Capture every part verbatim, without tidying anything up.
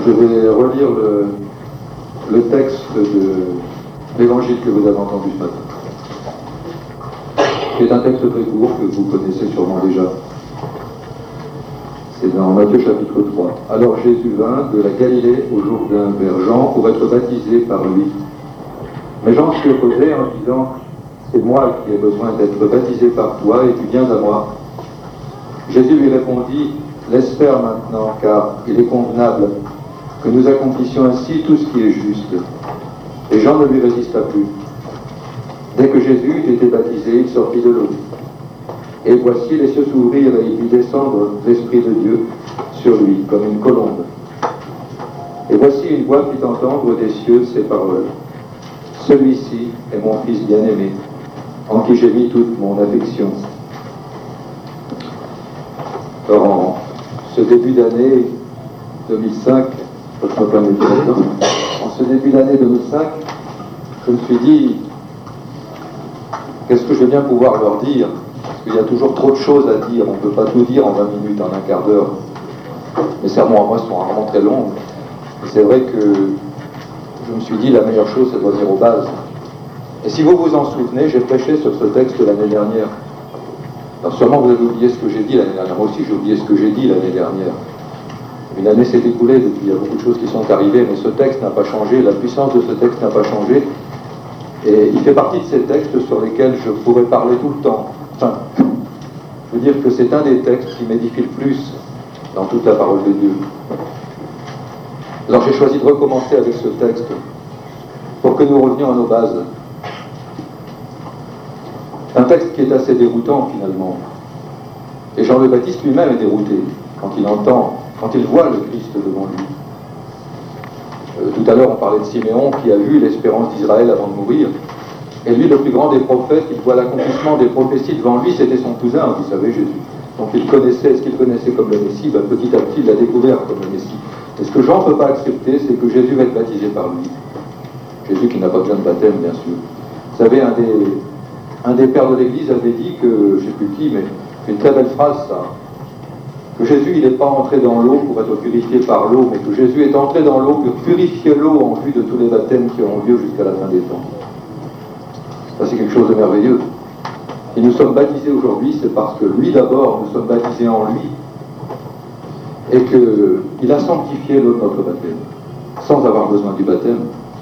je vais relire le, le texte de l'évangile que vous avez entendu ce matin. C'est un texte très court que vous connaissez sûrement déjà. C'est dans Matthieu chapitre trois. Alors Jésus vint de la Galilée au Jourdain vers Jean pour être baptisé par lui. Mais Jean s'y opposait en disant « C'est moi qui ai besoin d'être baptisé par toi et tu viens à moi. » Jésus lui répondit « Laisse faire maintenant, car il est convenable que nous accomplissions ainsi tout ce qui est juste. » Et Jean ne lui résista plus. Dès que Jésus eut été baptisé, il sortit de l'eau. Et voici, les cieux s'ouvrirent et il vit descendre l'Esprit de Dieu sur lui, comme une colombe. Et voici une voix fit entendre des cieux ces paroles. Celui-ci est mon Fils bien-aimé, en qui j'ai mis toute mon affection. Alors, en ce début d'année deux mille cinq, je ne peux pas me dire maintenant, en ce début d'année deux mille cinq, je me suis dit, qu'est-ce que je vais bien pouvoir leur dire? Parce qu'il y a toujours trop de choses à dire, on ne peut pas tout dire en vingt minutes, en un quart d'heure. Mes sermons à moi sont vraiment très longs. Et c'est vrai que je me suis dit, la meilleure chose, c'est de revenir aux bases. Et si vous vous en souvenez, j'ai prêché sur ce texte l'année dernière. Alors sûrement vous avez oublié ce que j'ai dit l'année dernière. Moi aussi, j'ai oublié ce que j'ai dit l'année dernière. Une année s'est écoulée depuis, il y a beaucoup de choses qui sont arrivées, mais ce texte n'a pas changé, la puissance de ce texte n'a pas changé. Et il fait partie de ces textes sur lesquels je pourrais parler tout le temps. Enfin, je veux dire que c'est un des textes qui m'édifie le plus dans toute la parole de Dieu. Alors j'ai choisi de recommencer avec ce texte pour que nous revenions à nos bases. Un texte qui est assez déroutant finalement. Et Jean le Baptiste lui-même est dérouté quand il entend, quand il voit le Christ devant lui. Euh, tout à l'heure on parlait de Siméon qui a vu l'espérance d'Israël avant de mourir. Et lui, le plus grand des prophètes, il voit l'accomplissement des prophéties devant lui, c'était son cousin, vous savez, Jésus. Donc il connaissait ce qu'il connaissait comme le Messie, ben, petit à petit il l'a découvert comme le Messie. Et ce que Jean ne peut pas accepter, c'est que Jésus va être baptisé par lui. Jésus qui n'a pas besoin de baptême, bien sûr. Vous savez, un des, un des pères de l'Église avait dit que, je ne sais plus qui, mais une très belle phrase, ça, que Jésus, il n'est pas entré dans l'eau pour être purifié par l'eau, mais que Jésus est entré dans l'eau pour purifier l'eau en vue de tous les baptêmes qui auront lieu jusqu'à la fin des temps. Ça, c'est quelque chose de merveilleux. Et nous sommes baptisés aujourd'hui, c'est parce que lui d'abord, nous sommes baptisés en lui, et qu'il a sanctifié notre baptême, sans avoir besoin du baptême.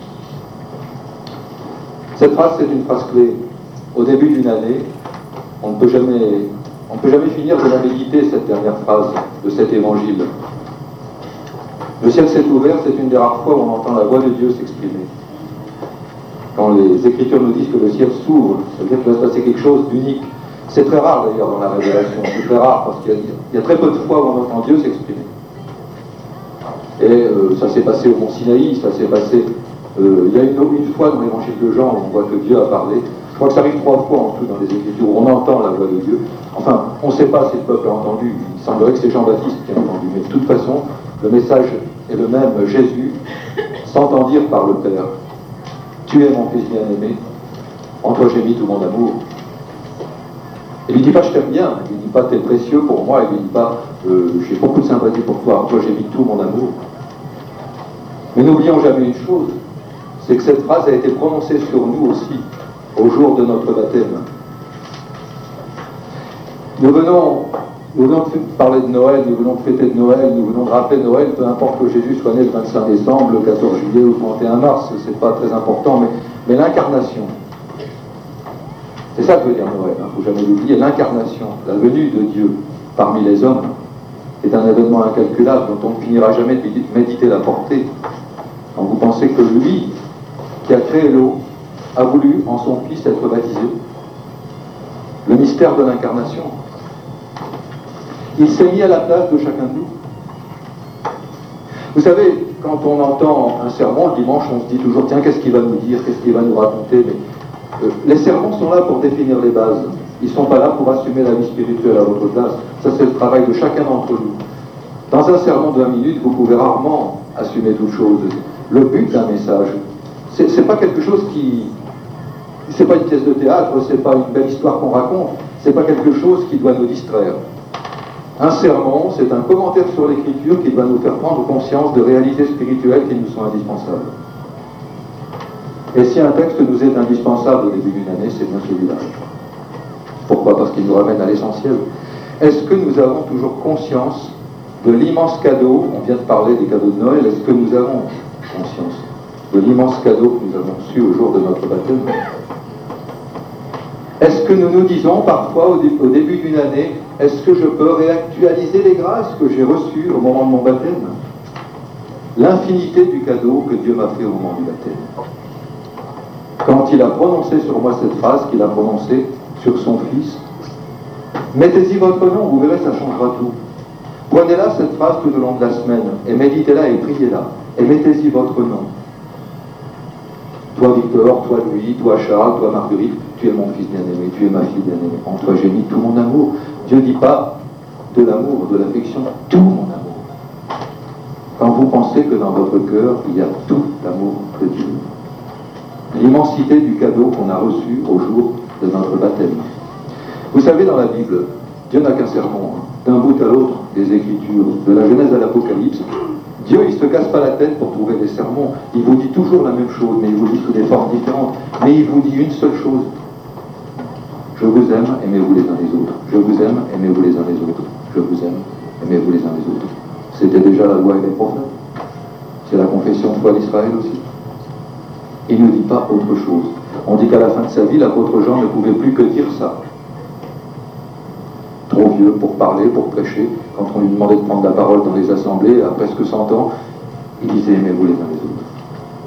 Cette phrase, c'est une phrase clé. Au début d'une année, on ne peut jamais, on ne peut jamais finir de la méditer, cette dernière phrase de cet évangile. Le ciel s'est ouvert, c'est une des rares fois où on entend la voix de Dieu s'exprimer. Quand les Écritures nous disent que le ciel s'ouvre, ça veut dire qu'il va se passer quelque chose d'unique. C'est très rare d'ailleurs dans la Révélation, c'est très rare parce qu'il y a, il y a très peu de fois où on entend Dieu s'exprimer. Et euh, ça s'est passé au Mont Sinaï, ça s'est passé, euh, il y a une, une fois dans l'évangile de Jean où on voit que Dieu a parlé. Je crois que ça arrive trois fois en tout dans les Écritures où on entend la voix de Dieu. Enfin, on ne sait pas si le peuple a entendu, il semblerait que c'est Jean-Baptiste qui a entendu, mais de toute façon, le message est le même, Jésus s'entend dire par le Père. Tu es mon Fils bien-aimé, en toi j'ai mis tout mon amour. Il ne lui dit pas je t'aime bien, il ne lui dit pas t'es précieux pour moi, il ne lui dit pas euh, j'ai beaucoup de sympathie pour toi, en toi j'ai mis tout mon amour. Mais n'oublions jamais une chose, c'est que cette phrase a été prononcée sur nous aussi, au jour de notre baptême. Nous venons, nous venons de parler de Noël, nous venons de fêter de Noël, nous venons de rappeler Noël, peu importe que Jésus soit né le vingt-cinq décembre, le quatorze juillet ou le trente et un mars, c'est pas très important, mais, mais l'incarnation. C'est ça que veut dire Noël, il hein, ne faut jamais l'oublier, l'incarnation, la venue de Dieu parmi les hommes, est un événement incalculable dont on ne finira jamais de méditer la portée. Quand vous pensez que lui, qui a créé l'eau, a voulu en son Fils être baptisé. Le mystère de l'incarnation. Il s'est mis à la place de chacun de nous. Vous savez, quand on entend un sermon le dimanche, on se dit toujours, tiens, qu'est-ce qu'il va nous dire, qu'est-ce qu'il va nous raconter, mais euh, les sermons sont là pour définir les bases. Ils ne sont pas là pour assumer la vie spirituelle à votre place. Ça, c'est le travail de chacun d'entre nous. Dans un sermon de vingt minutes, vous pouvez rarement assumer toute chose. Le but d'un message, c'est, c'est pas quelque chose qui... C'est pas une pièce de théâtre, c'est pas une belle histoire qu'on raconte, c'est pas quelque chose qui doit nous distraire. Un sermon, c'est un commentaire sur l'écriture qui doit nous faire prendre conscience de réalités spirituelles qui nous sont indispensables. Et si un texte nous est indispensable au début d'une année, c'est bien celui-là. Pourquoi? Parce qu'il nous ramène à l'essentiel. Est-ce que nous avons toujours conscience de l'immense cadeau, on vient de parler des cadeaux de Noël, est-ce que nous avons conscience de l'immense cadeau que nous avons reçu au jour de notre baptême? Est-ce que nous nous disons parfois au, dé au début d'une année, est-ce que je peux réactualiser les grâces que j'ai reçues au moment de mon baptême? L'infinité du cadeau que Dieu m'a fait au moment du baptême. Quand il a prononcé sur moi cette phrase, qu'il a prononcée sur son Fils, mettez-y votre nom, vous verrez, ça changera tout. Prenez-la, cette phrase, tout au long de la semaine, et méditez-la et priez-la, et mettez-y votre nom. Toi Victor, toi Louis, toi Charles, toi Marguerite, tu es mon fils bien-aimé, tu es ma fille bien-aimée. En toi j'ai mis tout mon amour. Dieu ne dit pas de l'amour, de l'affection, tout mon amour. Quand vous pensez que dans votre cœur, il y a tout l'amour de Dieu. L'immensité du cadeau qu'on a reçu au jour de notre baptême. Vous savez, dans la Bible, Dieu n'a qu'un sermon, hein. D'un bout à l'autre des Écritures, de la Genèse à l'Apocalypse, Dieu, il ne se casse pas la tête pour trouver des sermons. Il vous dit toujours la même chose, mais il vous dit sous des formes différentes. Mais il vous dit une seule chose. Je vous aime, aimez-vous les uns les autres. Je vous aime, aimez-vous les uns les autres. Je vous aime, aimez-vous les uns les autres. C'était déjà la loi et les prophètes. C'est la confession de foi d'Israël aussi. Il ne dit pas autre chose. On dit qu'à la fin de sa vie, l'apôtre Jean ne pouvait plus que dire ça. Trop vieux pour parler, pour prêcher. Quand on lui demandait de prendre la parole dans les assemblées, à presque cent ans, il disait « aimez-vous les uns les autres ».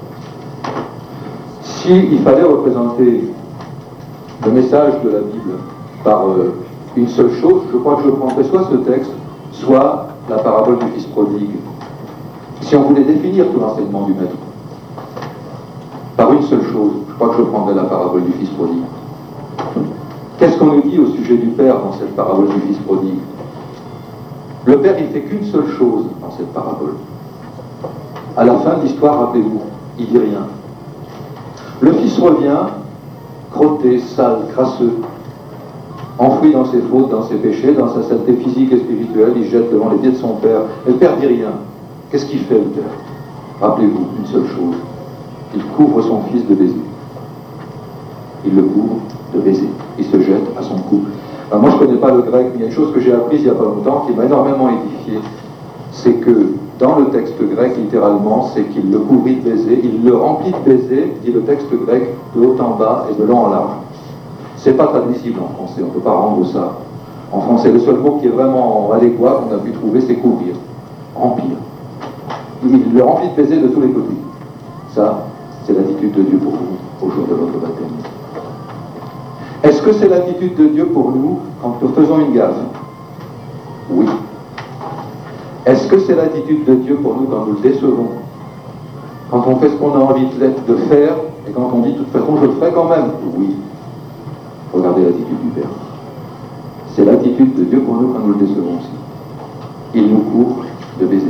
S'il fallait représenter le message de la Bible par euh, une seule chose, je crois que je prendrais soit ce texte, soit la parabole du Fils prodigue. Si on voulait définir tout l'enseignement du Maître par une seule chose, je crois que je prendrais la parabole du Fils prodigue. Qu'est-ce qu'on nous dit au sujet du Père dans cette parabole du Fils prodigue? Le Père, il fait qu'une seule chose dans cette parabole. À la fin de l'histoire, rappelez-vous, il dit rien. Le Fils revient, crotté, sale, crasseux, enfoui dans ses fautes, dans ses péchés, dans sa saleté physique et spirituelle, il se jette devant les pieds de son Père. Et le Père dit rien. Qu'est-ce qu'il fait, le Père? Rappelez-vous, une seule chose. Il couvre son Fils de baisers. Il le couvre de baisers. Il se jette à son cou. Alors moi, je ne connais pas le grec, mais il y a une chose que j'ai apprise il n'y a pas longtemps qui m'a énormément édifié. C'est que dans le texte grec, littéralement, c'est qu'il le couvrit de baisers, il le remplit de baisers, dit le texte grec, de haut en bas et de long en large. C'est pas traduisible en français, on ne peut pas rendre ça. En français, le seul mot qui est vraiment adéquat qu'on a pu trouver, c'est couvrir, remplir. Il le remplit de baisers de tous les côtés. Ça, c'est l'attitude de Dieu pour vous au jour de votre baptême. Est-ce que c'est l'attitude de Dieu pour nous quand nous faisons une gaffe? Oui. Est-ce que c'est l'attitude de Dieu pour nous quand nous le décevons? Quand on fait ce qu'on a envie de faire, et quand on dit de toute façon je le ferai quand même? Oui. Regardez l'attitude du Père. C'est l'attitude de Dieu pour nous quand nous le décevons aussi. Il nous couvre de baisers.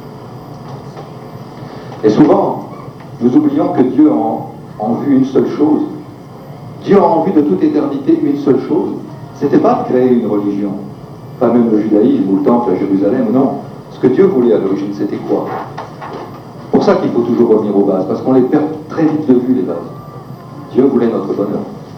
Et souvent, nous oublions que Dieu a en, en vue une seule chose. Dieu a en vue de toute éternité une seule chose. C'était pas de créer une religion. Pas même le judaïsme ou le temple à Jérusalem, non. Ce que Dieu voulait à l'origine, c'était quoi? C'est pour ça qu'il faut toujours revenir aux bases, parce qu'on les perd très vite de vue, les bases. Dieu voulait notre bonheur.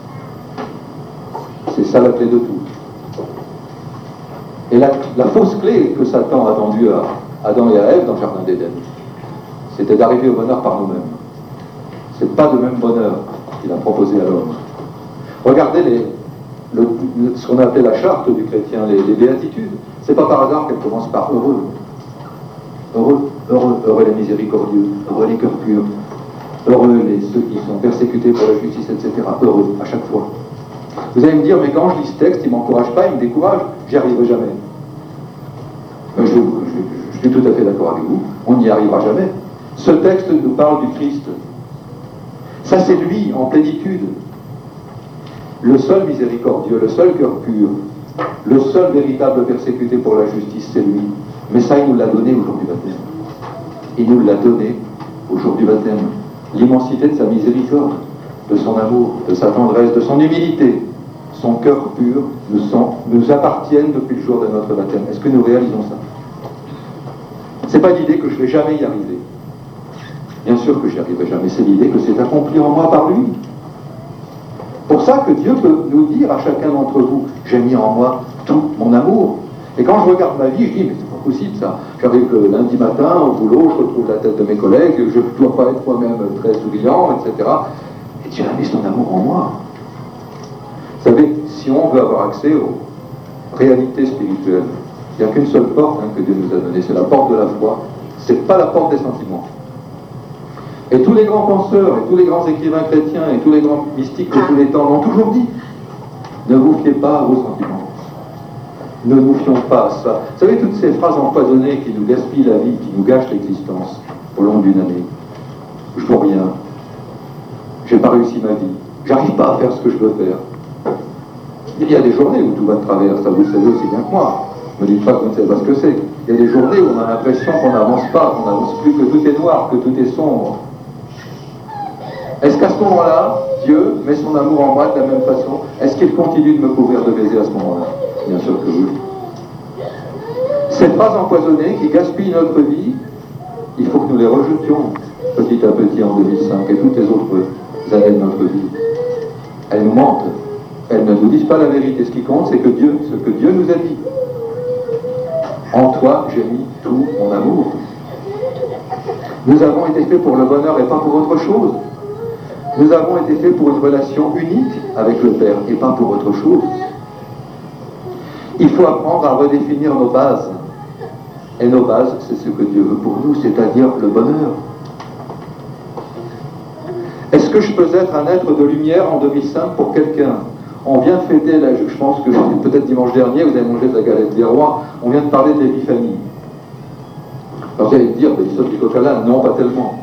C'est ça la clé de tout. Et la, la fausse clé que Satan a tendue à Adam et à Ève dans le jardin d'Éden, c'était d'arriver au bonheur par nous-mêmes. C'est pas de même bonheur qu'il a proposé à l'homme. Regardez les, le, ce qu'on a appelé la charte du chrétien, les, les béatitudes. C'est pas par hasard qu'elle commence par heureux. Heureux, heureux, heureux les miséricordieux, heureux les cœurs purs, heureux les, ceux qui sont persécutés pour la justice, et cetera. Heureux, à chaque fois. Vous allez me dire, mais quand je lis ce texte, il ne m'encourage pas, il me décourage, j'y arriverai jamais. Je, je, je, je suis tout à fait d'accord avec vous, on n'y arrivera jamais. Ce texte nous parle du Christ. Ça, c'est lui, en plénitude. Le seul miséricordieux, le seul cœur pur, le seul véritable persécuté pour la justice, c'est lui. Mais ça, il nous l'a donné au jour du baptême. Il nous l'a donné au jour du baptême. L'immensité de sa miséricorde, de son amour, de sa tendresse, de son humilité, son cœur pur, nous, sont, nous appartiennent depuis le jour de notre baptême. Est-ce que nous réalisons ça? C'est pas l'idée que je vais jamais y arriver. Bien sûr que j'y arriverai jamais, c'est l'idée que c'est accompli en moi par lui. Pour ça que Dieu peut nous dire à chacun d'entre vous, j'ai mis en moi tout mon amour. Et quand je regarde ma vie, je dis, mais c'est pas possible ça. J'arrive le lundi matin au boulot, je retrouve la tête de mes collègues, je ne dois pas être moi-même très souriant, et cetera. Et Dieu a mis son amour en moi. Vous savez, si on veut avoir accès aux réalités spirituelles, il n'y a qu'une seule porte hein, que Dieu nous a donnée, c'est la porte de la foi. C'est pas la porte des sentiments. Et tous les grands penseurs, et tous les grands écrivains chrétiens, et tous les grands mystiques de tous les temps l'ont toujours dit. Ne vous fiez pas à vos sentiments. Ne nous fions pas à ça. Vous savez, toutes ces phrases empoisonnées qui nous gaspillent la vie, qui nous gâchent l'existence au long d'une année. Je vaux rien. J'ai pas réussi ma vie. J'arrive pas à faire ce que je veux faire. Il y a des journées où tout va de travers, ça vous le savez aussi bien que moi. Ne me dites pas que vous ne savez pas ce que c'est. Il y a des journées où on a l'impression qu'on n'avance pas, qu'on n'avance plus, que tout est noir, que tout est sombre. Est-ce qu'à ce moment-là, Dieu met son amour en moi de la même façon? Est-ce qu'il continue de me couvrir de baisers à ce moment-là? Bien sûr que oui. Ces phrases empoisonnées qui gaspillent notre vie, il faut que nous les rejetions petit à petit en deux mille cinq et toutes les autres années de notre vie. Elles nous mentent. Elles ne nous disent pas la vérité. Ce qui compte, c'est que Dieu, ce que Dieu nous a dit. En toi, j'ai mis tout mon amour. Nous avons été faits pour le bonheur et pas pour autre chose. Nous avons été faits pour une relation unique avec le Père et pas pour autre chose. Il faut apprendre à redéfinir nos bases. Et nos bases, c'est ce que Dieu veut pour nous, c'est-à-dire le bonheur. Est-ce que je peux être un être de lumière en deux mille cinq pour quelqu'un? On vient de fêter, là, je pense que peut-être dimanche dernier, vous avez mangé de la galette des rois, on vient de parler de l'épiphanie. Alors vous allez me dire, ben, ils sont du coca-là, non, pas tellement.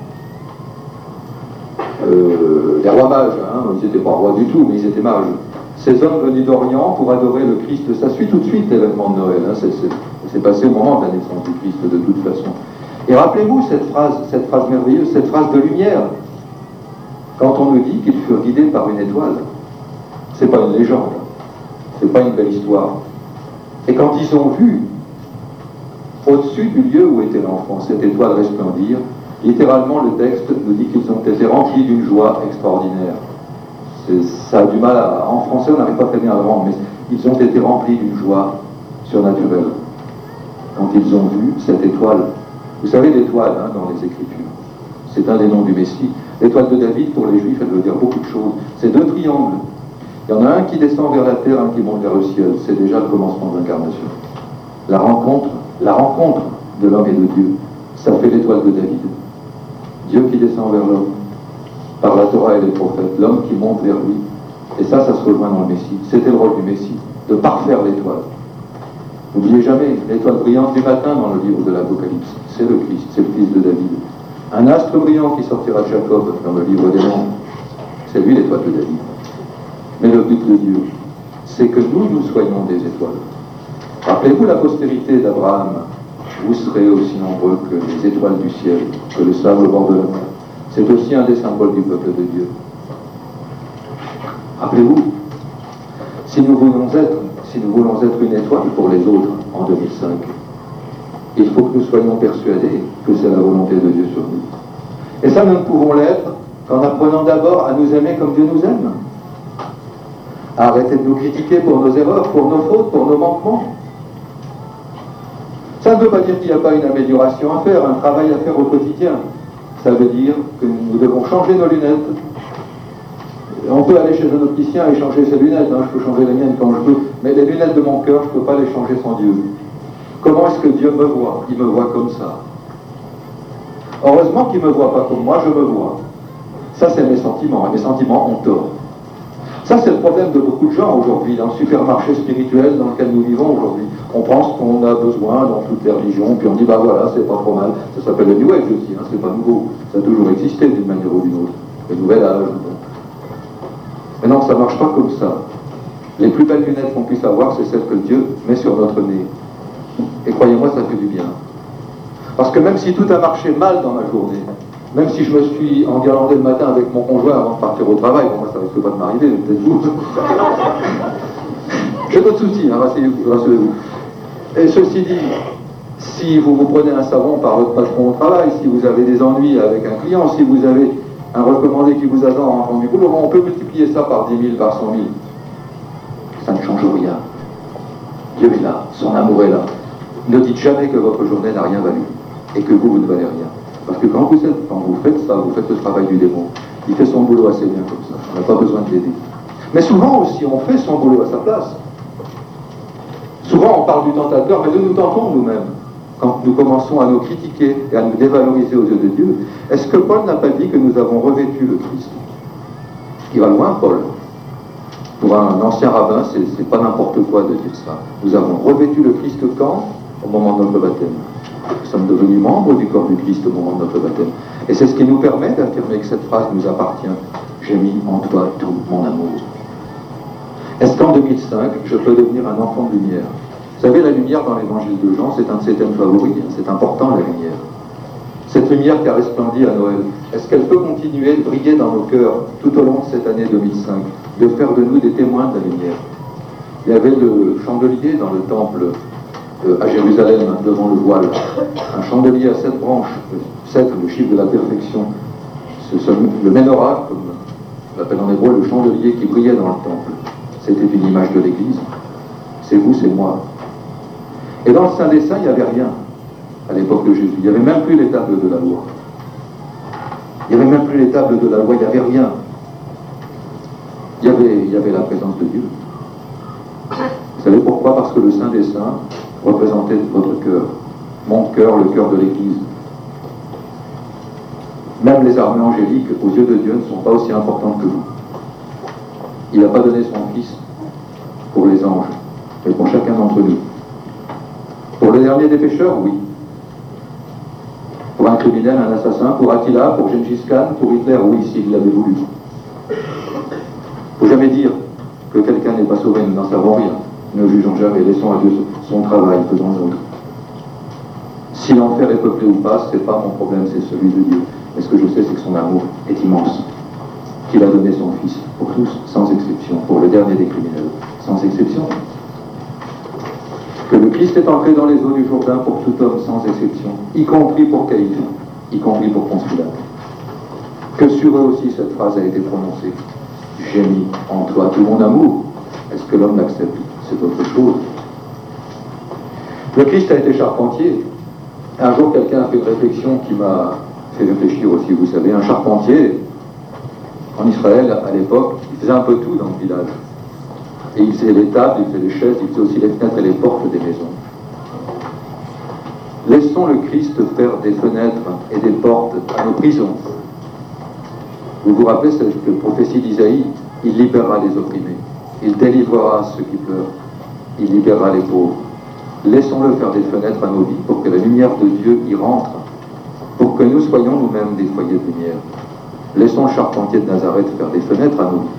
Euh, les rois mages, hein, ils n'étaient pas rois du tout, mais ils étaient mages. Ces hommes venus d'Orient pour adorer le Christ, ça suit tout de suite l'événement de Noël, hein, c'est passé au moment de la naissance du Christ de toute façon. Et rappelez-vous cette phrase, cette phrase merveilleuse, cette phrase de lumière, quand on nous dit qu'ils furent guidés par une étoile. C'est pas une légende, c'est pas une belle histoire. Et quand ils ont vu, au-dessus du lieu où était l'enfant, cette étoile resplendir, littéralement le texte nous dit qu'ils ont été remplis d'une joie extraordinaire. Ça a du mal à... En français, on n'arrive pas très bien à le rendre, mais ils ont été remplis d'une joie surnaturelle quand ils ont vu cette étoile. Vous savez, l'étoile, hein, dans les Écritures, c'est un des noms du Messie. L'étoile de David, pour les Juifs, elle veut dire beaucoup de choses. C'est deux triangles. Il y en a un qui descend vers la terre, un qui monte vers le ciel. C'est déjà le commencement de l'incarnation. La rencontre, la rencontre de l'homme et de Dieu, ça fait l'étoile de David. Dieu qui descend vers l'homme, par la Torah et les prophètes, l'homme qui monte vers lui. Et ça, ça se rejoint dans le Messie. C'était le rôle du Messie, de parfaire l'étoile. N'oubliez jamais, l'étoile brillante du matin dans le livre de l'Apocalypse, c'est le Christ, c'est le fils de David. Un astre brillant qui sortira de Jacob dans le livre des Nombres, c'est lui l'étoile de David. Mais le but de Dieu, c'est que nous, nous soyons des étoiles. Rappelez-vous la postérité d'Abraham. Vous serez aussi nombreux que les étoiles du ciel, que le sable au bord de la mer. C'est aussi un des symboles du peuple de Dieu. Rappelez-vous, si nous voulons être, si nous voulons être une étoile pour les autres en deux mille cinq, il faut que nous soyons persuadés que c'est la volonté de Dieu sur nous. Et ça, nous ne pouvons l'être qu'en apprenant d'abord à nous aimer comme Dieu nous aime. À arrêter de nous critiquer pour nos erreurs, pour nos fautes, pour nos manquements. Ça ne veut pas dire qu'il n'y a pas une amélioration à faire, un travail à faire au quotidien. Ça veut dire que nous devons changer nos lunettes. On peut aller chez un opticien et changer ses lunettes, hein, je peux changer les miennes quand je veux, mais les lunettes de mon cœur, je ne peux pas les changer sans Dieu. Comment est-ce que Dieu me voit? Il me voit comme ça. Heureusement qu'il ne me voit pas comme moi, je me vois. Ça, c'est mes sentiments, et mes sentiments ont tort. Ça, c'est le problème de beaucoup de gens aujourd'hui, dans le supermarché spirituel dans lequel nous vivons aujourd'hui. On pense qu'on a besoin dans toutes les religions, puis on dit, bah voilà, c'est pas trop mal. Ça s'appelle le New Age aussi, hein, c'est pas nouveau. Ça a toujours existé d'une manière ou d'une autre. Le nouvel âge. Mais non, ça marche pas comme ça. Les plus belles lunettes qu'on puisse avoir, c'est celles que Dieu met sur notre nez. Et croyez-moi, ça fait du bien. Parce que même si tout a marché mal dans ma journée, même si je me suis enguirlandé le matin avec mon conjoint avant de partir au travail, bon, moi ça risque pas de m'arriver, peut-être vous. J'ai d'autres soucis, hein, rassurez-vous. Et ceci dit, si vous vous prenez un savon par votre patron au travail, si vous avez des ennuis avec un client, si vous avez un recommandé qui vous attend en rentrant du boulot, on peut multiplier ça par dix mille, par cent mille. Ça ne change rien. Dieu est là, son amour est là. Ne dites jamais que votre journée n'a rien valu et que vous, vous ne valez rien. Parce que quand vous, êtes, quand vous faites ça, vous faites le travail du démon. Il fait son boulot assez bien comme ça. On n'a pas besoin de l'aider. Mais souvent aussi, on fait son boulot à sa place. Souvent, on parle du tentateur, mais nous nous tentons nous-mêmes. Quand nous commençons à nous critiquer et à nous dévaloriser aux yeux de Dieu, est-ce que Paul n'a pas dit que nous avons revêtu le Christ? Il va loin, Paul. Pour un ancien rabbin, c'est, c'est pas n'importe quoi de dire ça. Nous avons revêtu le Christ quand? Au moment de notre baptême. Nous sommes devenus membres du corps du Christ au moment de notre baptême. Et c'est ce qui nous permet d'affirmer que cette phrase nous appartient. J'ai mis en toi tout mon amour. Est-ce qu'en deux mille cinq, je peux devenir un enfant de lumière? Vous savez, la lumière dans l'évangile de Jean, c'est un de ses thèmes favoris. Hein. C'est important, la lumière. Cette lumière qui a resplendi à Noël, est-ce qu'elle peut continuer de briller dans nos cœurs tout au long de cette année deux mille cinq, de faire de nous des témoins de la lumière? Il y avait le chandelier dans le temple euh, à Jérusalem, devant le voile. Un chandelier à sept branches, sept, le chiffre de la perfection. Ce, ce, le menorah, comme on l'appelle en hébreu, le chandelier qui brillait dans le temple. C'était une image de l'Église. C'est vous, c'est moi. Et dans le Saint des Saints, il n'y avait rien à l'époque de Jésus. Il n'y avait même plus les tables de la loi. Il n'y avait même plus les tables de la loi, il n'y avait rien. Il y avait, il y avait la présence de Dieu. Vous savez pourquoi? Parce que le Saint des Saints représentait votre cœur. Mon cœur, le cœur de l'Église. Même les armées angéliques, aux yeux de Dieu, ne sont pas aussi importantes que vous. Il n'a pas donné son Fils pour les anges, mais pour chacun d'entre nous. Pour le dernier des pécheurs, oui. Pour un criminel, un assassin, pour Attila, pour Gengis Khan, pour Hitler, oui, s'il l'avait voulu. Il ne faut jamais dire que quelqu'un n'est pas sauvé, nous n'en savons rien. Ne jugeons jamais, laissons à Dieu son travail, faisons-le. Si l'enfer est peuplé ou pas, ce n'est pas mon problème, c'est celui de Dieu. Mais ce que je sais, c'est que son amour est immense. Qu'il a donné son Fils pour tous, sans exception, pour le dernier des criminels, sans exception. Que le Christ est entré dans les eaux du Jourdain pour tout homme, sans exception, y compris pour Caïphe, y compris pour Ponce Pilate. Que sur eux aussi cette phrase a été prononcée. J'ai mis en toi tout mon amour. Est-ce que l'homme l'accepte? C'est autre chose. Le Christ a été charpentier. Un jour, quelqu'un a fait une réflexion qui m'a fait réfléchir aussi. Vous savez, un charpentier, en Israël, à l'époque, il faisait un peu tout dans le village. Et il faisait les tables, il faisait les chaises, il faisait aussi les fenêtres et les portes des maisons. Laissons le Christ faire des fenêtres et des portes à nos prisons. Vous vous rappelez cette prophétie d'Isaïe? Il libérera les opprimés, il délivrera ceux qui pleurent, il libérera les pauvres. Laissons-le faire des fenêtres à nos vies pour que la lumière de Dieu y rentre, pour que nous soyons nous-mêmes des foyers de lumière. Laissons le charpentier de Nazareth faire des fenêtres à nos vies.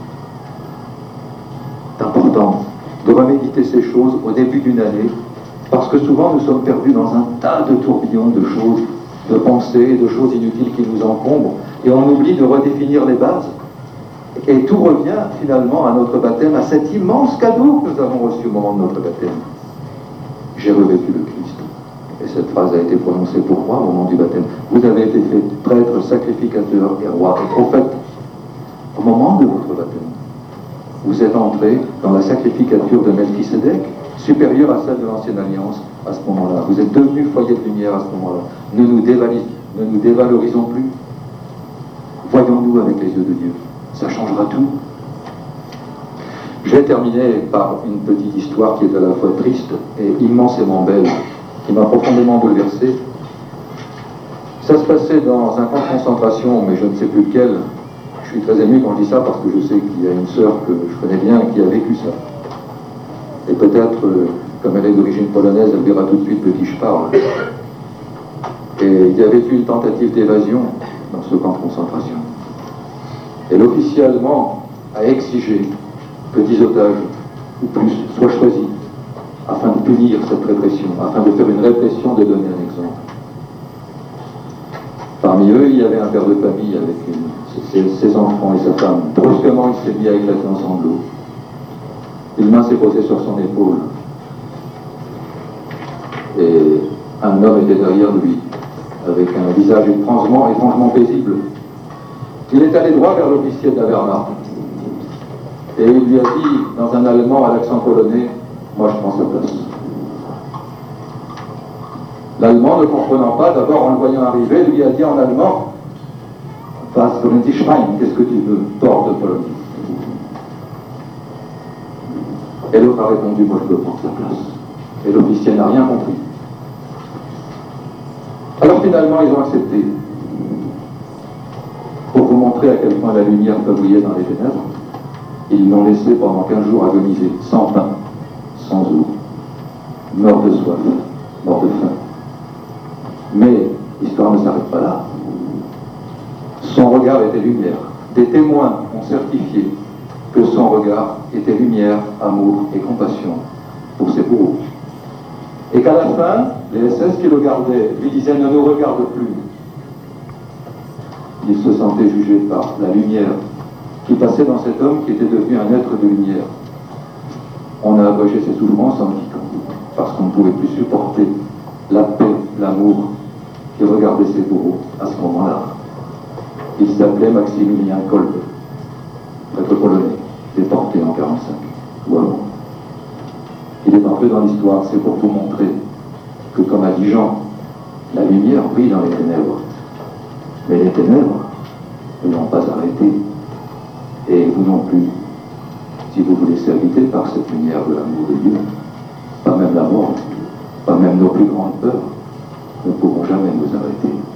C'est important de reméditer ces choses au début d'une année, parce que souvent nous sommes perdus dans un tas de tourbillons de choses, de pensées, de choses inutiles qui nous encombrent, et on oublie de redéfinir les bases. Et tout revient finalement à notre baptême, à cet immense cadeau que nous avons reçu au moment de notre baptême. J'ai revêtu le Christ. Et cette phrase a été prononcée pour moi au moment du baptême. Vous avez été fait prêtre, sacrificateur et roi et prophète au moment de votre baptême. Vous êtes entré dans la sacrificature de Melchisédek, supérieure à celle de l'ancienne alliance à ce moment-là. Vous êtes devenu foyer de lumière à ce moment-là. Ne nous, dévalis, ne nous dévalorisons plus. Voyons-nous avec les yeux de Dieu. Ça changera tout. Je vais terminer par une petite histoire qui est à la fois triste et immensément belle, qui m'a profondément bouleversé. Ça se passait dans un camp de concentration, mais je ne sais plus lequel. Je suis très ému quand je dis ça parce que je sais qu'il y a une sœur que je connais bien qui a vécu ça. Et peut-être, comme elle est d'origine polonaise, elle verra tout de suite de qui je parle. Et il y avait eu une tentative d'évasion dans ce camp de concentration. Et l'officier allemand a exigé que dix otages, ou plus, soient choisis afin de punir cette répression, afin de faire une répression, de donner un exemple. Parmi eux, il y avait un père de famille avec une, ses, ses enfants et sa femme. Brusquement, il s'est mis à éclater en sanglots. Une main s'est posée sur son épaule. Et un homme était derrière lui, avec un visage étrangement, étrangement paisible. Il est allé droit vers l'officier de la Wehrmacht. Et il lui a dit, dans un allemand à l'accent polonais, « Moi, je prends sa place. » L'allemand, ne comprenant pas, d'abord en le voyant arriver, lui a dit en allemand, « Was wollen Sie schreien? Qu'est-ce que tu veux, porte de Pologne ?» Et l'autre a répondu, « Moi, je veux prendre sa place. » Et l'officier n'a rien compris. Alors finalement, ils ont accepté. Pour vous montrer à quel point la lumière peut briller dans les ténèbres, ils l'ont laissé pendant quinze jours agoniser, sans pain, sans eau, mort de soif, mort de faim. Mais l'histoire ne s'arrête pas là. Son regard était lumière. Des témoins ont certifié que son regard était lumière, amour et compassion pour ses bourreaux. Et qu'à la fin, les S S qui le gardaient lui disaient « Ne nous regarde plus ». Il se sentait jugé par la lumière qui passait dans cet homme qui était devenu un être de lumière. On a abrégé ses souffrances en quittant, parce qu'on ne pouvait plus supporter la paix, l'amour qui regardait ses bourreaux à ce moment-là. Il s'appelait Maximilien Kolbe, prêtre polonais, déporté en quarante-cinq, ou avant. Il est entré dans l'histoire, c'est pour vous montrer que, comme a dit Jean, la lumière brille dans les ténèbres. Mais les ténèbres ne l'ont pas arrêté. Et vous non plus, si vous vous laissez habiter par cette lumière de l'amour de Dieu, pas même la mort, pas même nos plus grandes peurs, ne pourront jamais nous arrêter.